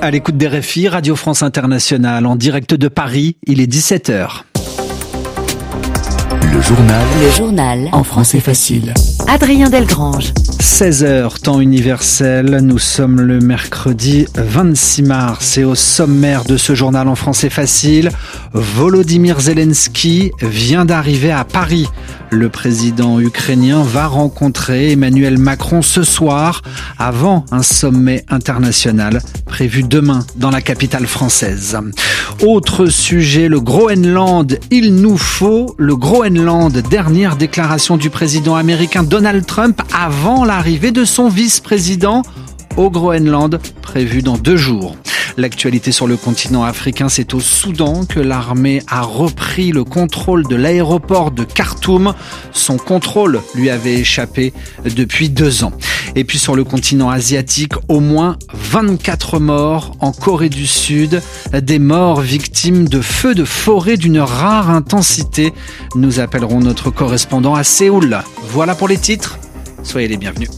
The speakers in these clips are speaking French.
À l'écoute des RFI, Radio France Internationale, en direct de Paris, il est 17h. Le journal en français facile. Adrien Delgrange. 16h, temps universel, nous sommes le mercredi 26 mars et au sommaire de ce journal en français facile, Volodymyr Zelensky vient d'arriver à Paris. Le président ukrainien va rencontrer Emmanuel Macron ce soir avant un sommet international prévu demain dans la capitale française. Autre sujet, le Groenland, il nous faut le Groenland. Dernière déclaration du président américain Donald Trump avant l'arrivée de son vice-président au Groenland, prévu dans 2 jours. L'actualité sur le continent africain, c'est au Soudan que l'armée a repris le contrôle de l'aéroport de Khartoum. Son contrôle lui avait échappé depuis 2 ans. Et puis sur le continent asiatique, au moins 24 morts en Corée du Sud, des morts victimes de feux de forêt d'une rare intensité. Nous appellerons notre correspondant à Séoul. Voilà pour les titres. Soyez les bienvenus.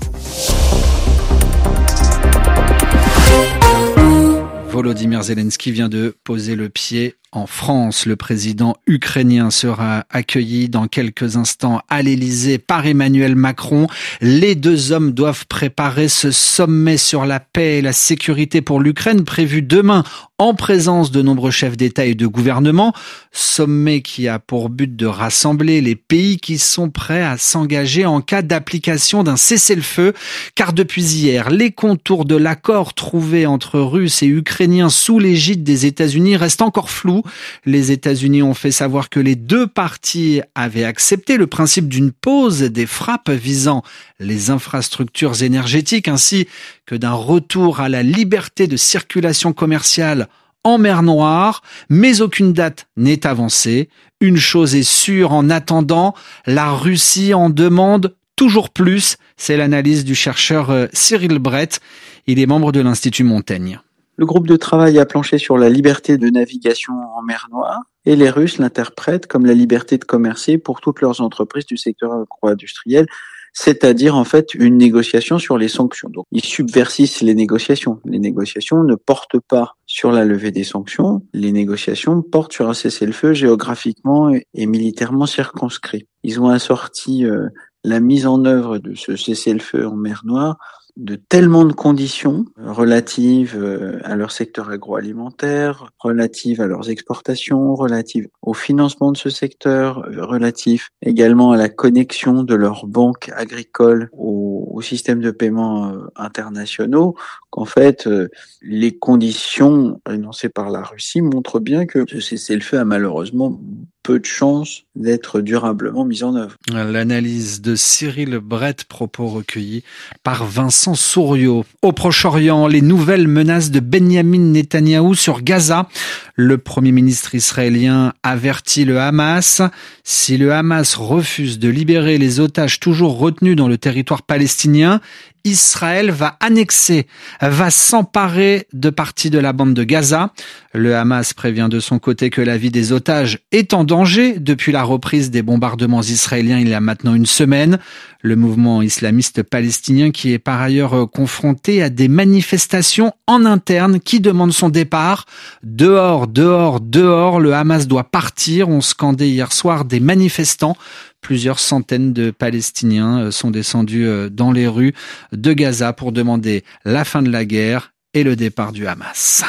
Volodymyr Zelensky vient de poser le pied en France. Le président ukrainien sera accueilli dans quelques instants à l'Élysée par Emmanuel Macron. Les 2 hommes doivent préparer ce sommet sur la paix et la sécurité pour l'Ukraine prévu demain en présence de nombreux chefs d'État et de gouvernement. Sommet qui a pour but de rassembler les pays qui sont prêts à s'engager en cas d'application d'un cessez-le-feu. Car depuis hier, les contours de l'accord trouvé entre Russes et Ukrainiens sous l'égide des États-Unis restent encore flous. Les États-Unis ont fait savoir que les 2 parties avaient accepté le principe d'une pause des frappes visant les infrastructures énergétiques ainsi que d'un retour à la liberté de circulation commerciale en mer Noire, mais aucune date n'est avancée. Une chose est sûre, en attendant, la Russie en demande toujours plus. C'est l'analyse du chercheur Cyril Brett. Il est membre de l'Institut Montaigne. Le groupe de travail a planché sur la liberté de navigation en mer Noire et les Russes l'interprètent comme la liberté de commercer pour toutes leurs entreprises du secteur agro-industriel, c'est-à-dire en fait une négociation sur les sanctions. Donc ils subversissent les négociations. Les négociations ne portent pas sur la levée des sanctions, les négociations portent sur un cessez-le-feu géographiquement et militairement circonscrit. Ils ont assorti la mise en œuvre de ce cessez-le-feu en mer Noire de tellement de conditions relatives à leur secteur agroalimentaire, relatives à leurs exportations, relatives au financement de ce secteur, relatives également à la connexion de leurs banques agricoles au système de paiement internationaux, qu'en fait, les conditions énoncées par la Russie montrent bien que ce cessez-le-feu a malheureusement peu de chances d'être durablement mise en œuvre. L'analyse de Cyril Brett, propos recueillis par Vincent Souriau. Au Proche-Orient, les nouvelles menaces de Benyamin Netanyahou sur Gaza. Le Premier ministre israélien avertit le Hamas. Si le Hamas refuse de libérer les otages toujours retenus dans le territoire palestinien, Israël va annexer, va s'emparer de parties de la bande de Gaza. Le Hamas prévient de son côté que la vie des otages est en danger depuis la reprise des bombardements israéliens il y a maintenant 1 semaine. Le mouvement islamiste palestinien qui est par ailleurs confronté à des manifestations en interne qui demandent son départ. Dehors, dehors, dehors, le Hamas doit partir, ont scandé hier soir des manifestants. Plusieurs centaines de Palestiniens sont descendus dans les rues de Gaza pour demander la fin de la guerre et le départ du Hamas.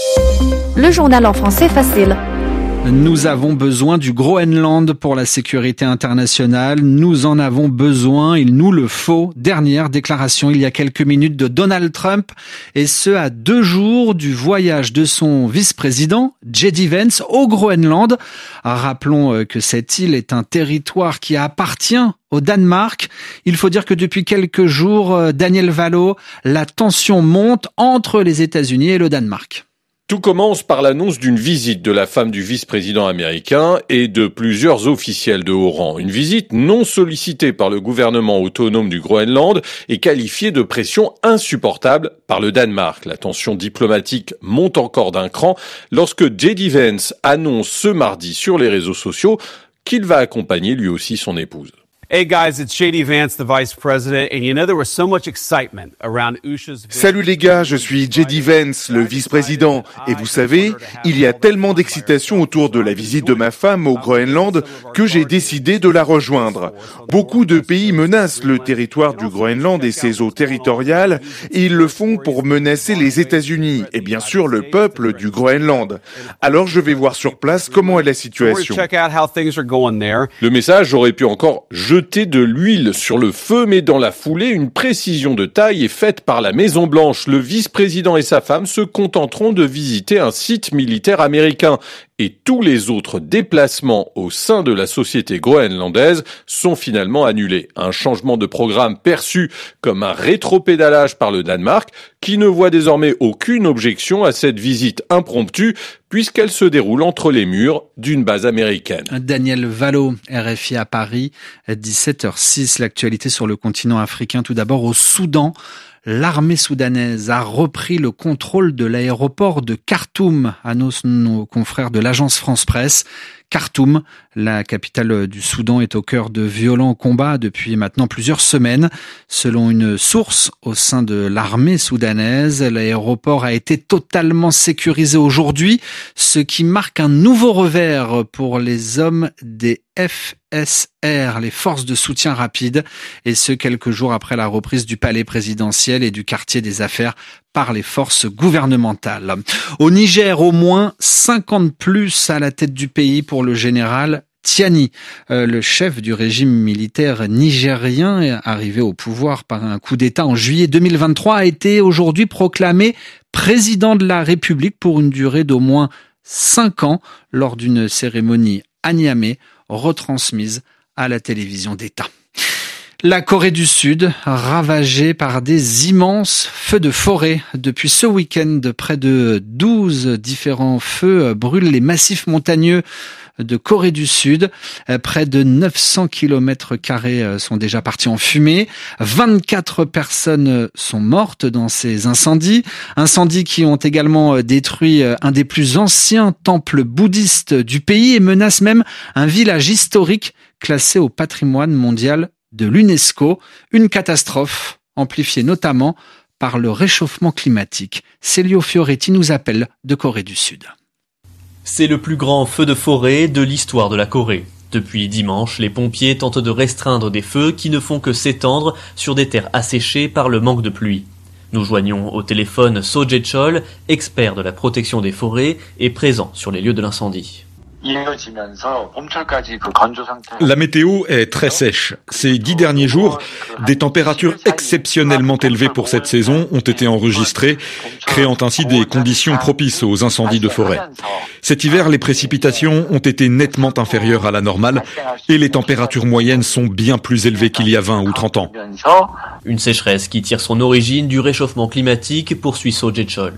Le journal en français facile. Nous avons besoin du Groenland pour la sécurité internationale. Nous en avons besoin, il nous le faut. Dernière déclaration il y a quelques minutes de Donald Trump, et ce à 2 jours du voyage de son vice-président, J.D. Vance, au Groenland. Rappelons que cette île est un territoire qui appartient au Danemark. Il faut dire que depuis quelques jours, Daniel Valo, la tension monte entre les États-Unis et le Danemark. Tout commence par l'annonce d'une visite de la femme du vice-président américain et de plusieurs officiels de haut rang. Une visite non sollicitée par le gouvernement autonome du Groenland et qualifiée de pression insupportable par le Danemark. La tension diplomatique monte encore d'un cran lorsque J.D. Vance annonce ce mardi sur les réseaux sociaux qu'il va accompagner lui aussi son épouse. Hey guys, it's J.D. Vance, the Vice President, and you know there was so much excitement around Usha's... Salut les gars, je suis J.D. Vance, le vice-président. Et vous savez, il y a tellement d'excitation autour de la visite de ma femme au Groenland que j'ai décidé de la rejoindre. Beaucoup de pays menacent le territoire du Groenland et ses eaux territoriales, et ils le font pour menacer les États-Unis et bien sûr le peuple du Groenland. Alors je vais voir sur place comment est la situation. Le message aurait pu encore jeter de l'huile sur le feu, mais dans la foulée, une précision de taille est faite par la Maison-Blanche. Le vice-président et sa femme se contenteront de visiter un site militaire américain. Et tous les autres déplacements au sein de la société groenlandaise sont finalement annulés. Un changement de programme perçu comme un rétropédalage par le Danemark, qui ne voit désormais aucune objection à cette visite impromptue, puisqu'elle se déroule entre les murs d'une base américaine. Daniel Valo, RFI à Paris, 17h06, l'actualité sur le continent africain. Tout d'abord au Soudan. L'armée soudanaise a repris le contrôle de l'aéroport de Khartoum, annoncent nos confrères de l'agence France Presse. Khartoum, la capitale du Soudan, est au cœur de violents combats depuis maintenant plusieurs semaines. Selon une source au sein de l'armée soudanaise, l'aéroport a été totalement sécurisé aujourd'hui, ce qui marque un nouveau revers pour les hommes des FSR, les forces de soutien rapide, et ce quelques jours après la reprise du palais présidentiel et du quartier des affaires par les forces gouvernementales. Au Niger, au moins 50 plus à la tête du pays pour le général Tiani, le chef du régime militaire nigérien, arrivé au pouvoir par un coup d'État en juillet 2023, a été aujourd'hui proclamé président de la République pour une durée d'au moins 5 ans lors d'une cérémonie à Niamey, retransmise à la télévision d'État. La Corée du Sud, ravagée par des immenses feux de forêt. Depuis ce week-end, près de 12 différents feux brûlent les massifs montagneux de Corée du Sud. Près de 900 km² sont déjà partis en fumée. 24 personnes sont mortes dans ces incendies. Incendies qui ont également détruit un des plus anciens temples bouddhistes du pays et menacent même un village historique classé au patrimoine mondial de l'UNESCO, une catastrophe amplifiée notamment par le réchauffement climatique. Celio Fioretti nous appelle de Corée du Sud. C'est le plus grand feu de forêt de l'histoire de la Corée. Depuis dimanche, les pompiers tentent de restreindre des feux qui ne font que s'étendre sur des terres asséchées par le manque de pluie. Nous joignons au téléphone So Jae-chol, expert de la protection des forêts et présent sur les lieux de l'incendie. La météo est très sèche. Ces 10 derniers jours, des températures exceptionnellement élevées pour cette saison ont été enregistrées, créant ainsi des conditions propices aux incendies de forêt. Cet hiver, les précipitations ont été nettement inférieures à la normale et les températures moyennes sont bien plus élevées qu'il y a 20 ou 30 ans. Une sécheresse qui tire son origine du réchauffement climatique, poursuit So Jae-chol.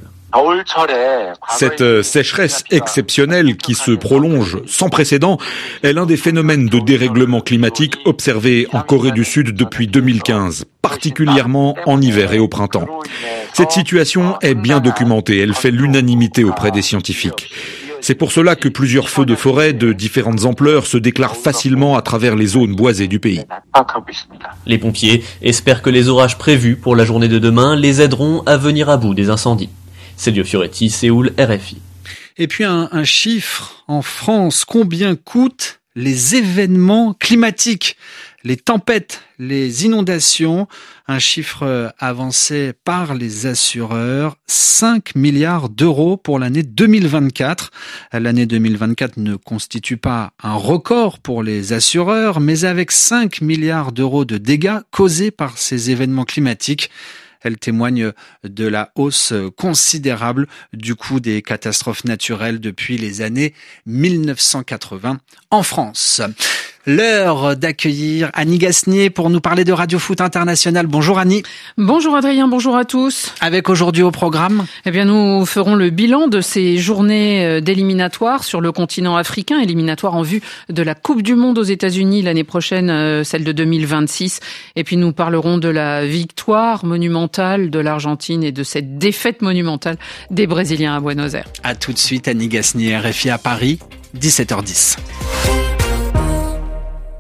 Cette sécheresse exceptionnelle qui se prolonge sans précédent est l'un des phénomènes de dérèglement climatique observés en Corée du Sud depuis 2015, particulièrement en hiver et au printemps. Cette situation est bien documentée, elle fait l'unanimité auprès des scientifiques. C'est pour cela que plusieurs feux de forêt de différentes ampleurs se déclarent facilement à travers les zones boisées du pays. Les pompiers espèrent que les orages prévus pour la journée de demain les aideront à venir à bout des incendies. Celio Fioretti, Séoul, RFI. Et puis un chiffre en France, combien coûtent les événements climatiques, les tempêtes, les inondations? Un chiffre avancé par les assureurs, 5 milliards d'euros pour l'année 2024. L'année 2024 ne constitue pas un record pour les assureurs, mais avec 5 milliards d'euros de dégâts causés par ces événements climatiques, elle témoigne de la hausse considérable du coût des catastrophes naturelles depuis les années 1980 en France. L'heure d'accueillir Annie Gasnier pour nous parler de Radio Foot International. Bonjour Annie. Bonjour Adrien, bonjour à tous. Avec aujourd'hui au programme, nous ferons le bilan de ces journées d'éliminatoires sur le continent africain, éliminatoires en vue de la Coupe du Monde aux États-Unis l'année prochaine, celle de 2026. Et puis nous parlerons de la victoire monumentale de l'Argentine et de cette défaite monumentale des Brésiliens à Buenos Aires. À tout de suite Annie Gasnier, RFI à Paris, 17h10.